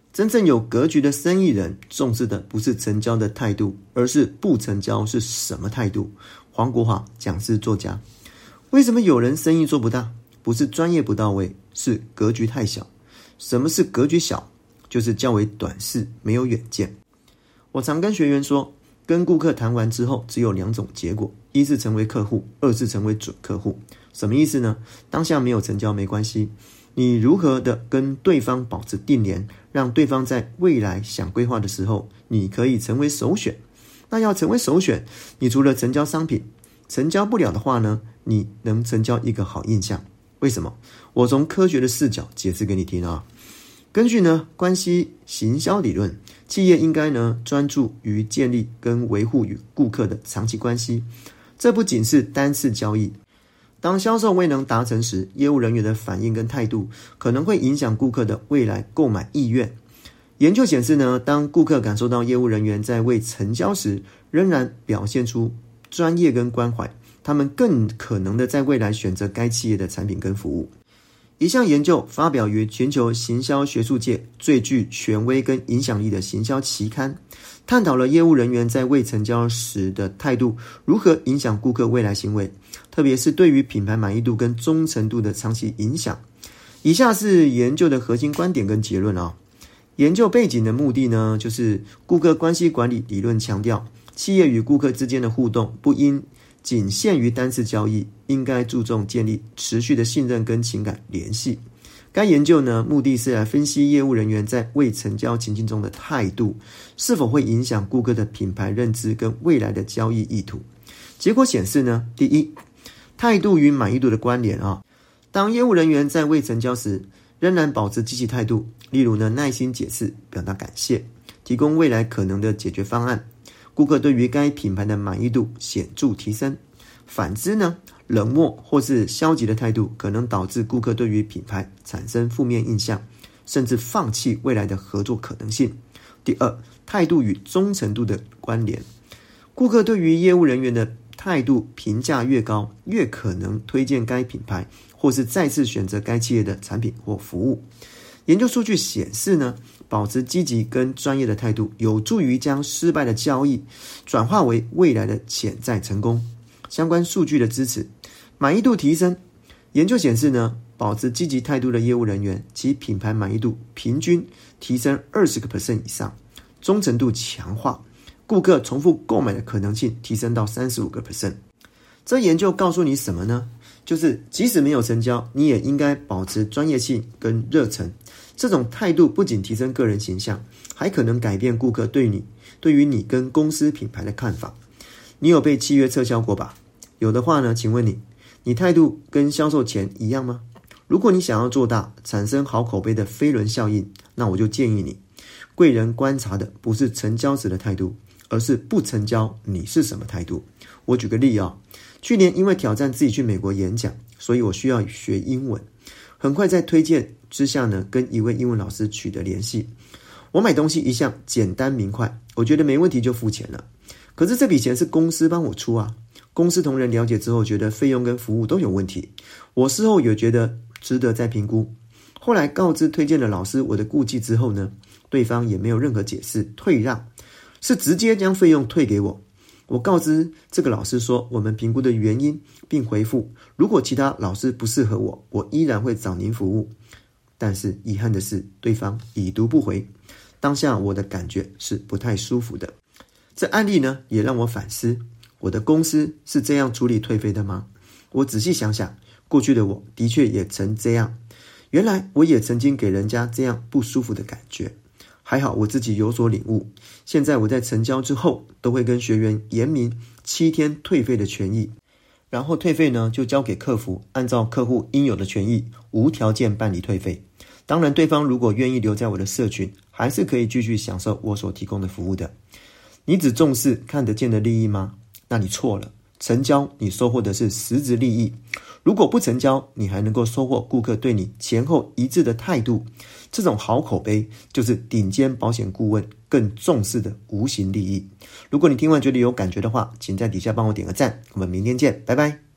真正有格局的生意人重视的不是成交的态度，而是不成交是什么态度。黄国华讲师作家。为什么有人生意做不大？不是专业不到位，是格局太小。什么是格局小？就是较为短视，没有远见。我常跟学员说，跟顾客谈完之后只有2种结果，一是成为客户，二是成为准客户。什么意思呢？当下没有成交没关系，你如何的跟对方保持定联，让对方在未来想规划的时候，你可以成为首选。那要成为首选，你除了成交商品，成交不了的话呢，你能成交一个好印象。为什么？我从科学的视角解释给你听啊。根据呢关系行销理论，企业应该呢专注于建立跟维护与顾客的长期关系。这不仅是单次交易，当销售未能达成时，业务人员的反应跟态度可能会影响顾客的未来购买意愿。研究显示呢，当顾客感受到业务人员在未成交时仍然表现出专业跟关怀，他们更可能的在未来选择该企业的产品跟服务。一项研究发表于全球行销学术界最具权威跟影响力的行销期刊，探讨了业务人员在未成交时的态度如何影响顾客未来行为，特别是对于品牌满意度跟忠诚度的长期影响。以下是研究的核心观点跟结论啊。研究背景的目的呢，就是顾客关系管理理论强调，企业与顾客之间的互动不应仅限于单次交易，应该注重建立持续的信任跟情感联系。该研究呢，目的是来分析业务人员在未成交情境中的态度，是否会影响顾客的品牌认知跟未来的交易意图。结果显示呢，第一，态度与满意度的关联啊。当业务人员在未成交时，仍然保持积极态度，例如呢，耐心解释，表达感谢，提供未来可能的解决方案，顾客对于该品牌的满意度显著提升。反之呢，冷漠或是消极的态度可能导致顾客对于品牌产生负面印象，甚至放弃未来的合作可能性。第二，态度与忠诚度的关联。顾客对于业务人员的态度评价越高，越可能推荐该品牌，或是再次选择该企业的产品或服务。研究数据显示呢，保持积极跟专业的态度，有助于将失败的交易转化为未来的潜在成功。相关数据的支持，满意度提升。研究显示呢，保持积极态度的业务人员，其品牌满意度平均提升20% 以上，忠诚度强化，顾客重复购买的可能性提升到35%。这研究告诉你什么呢？就是即使没有成交，你也应该保持专业性跟热忱。这种态度不仅提升个人形象，还可能改变顾客对于你跟公司品牌的看法。你有被契约撤销过吧？有的话呢，请问你态度跟销售前一样吗？如果你想要做大，产生好口碑的飞轮效应，那我就建议你，贵人观察的不是成交时的态度，而是不成交你是什么态度。我举个例啊，去年因为挑战自己去美国演讲，所以我需要学英文。很快在推荐之下呢，跟一位英文老师取得联系。我买东西一向简单明快，我觉得没问题就付钱了。可是这笔钱是公司帮我出啊，公司同仁了解之后觉得费用跟服务都有问题，我事后有觉得值得再评估。后来告知推荐的老师我的顾忌之后呢，对方也没有任何解释退让，是直接将费用退给我。我告知这个老师说我们评估的原因，并回复如果其他老师不适合我，我依然会找您服务。但是遗憾的是，对方已读不回。当下我的感觉是不太舒服的。这案例呢，也让我反思，我的公司是这样处理退费的吗？我仔细想想，过去的我的确也曾这样。原来我也曾经给人家这样不舒服的感觉。还好我自己有所领悟，现在我在成交之后，都会跟学员言明7天退费的权益，然后退费呢就交给客服，按照客户应有的权益，无条件办理退费。当然对方如果愿意留在我的社群，还是可以继续享受我所提供的服务的。你只重视看得见的利益吗？那你错了。成交你收获的是实质利益，如果不成交，你还能够收获顾客对你前后一致的态度，这种好口碑就是顶尖保险顾问更重视的无形利益。如果你听完觉得有感觉的话，请在底下帮我点个赞，我们明天见，拜拜。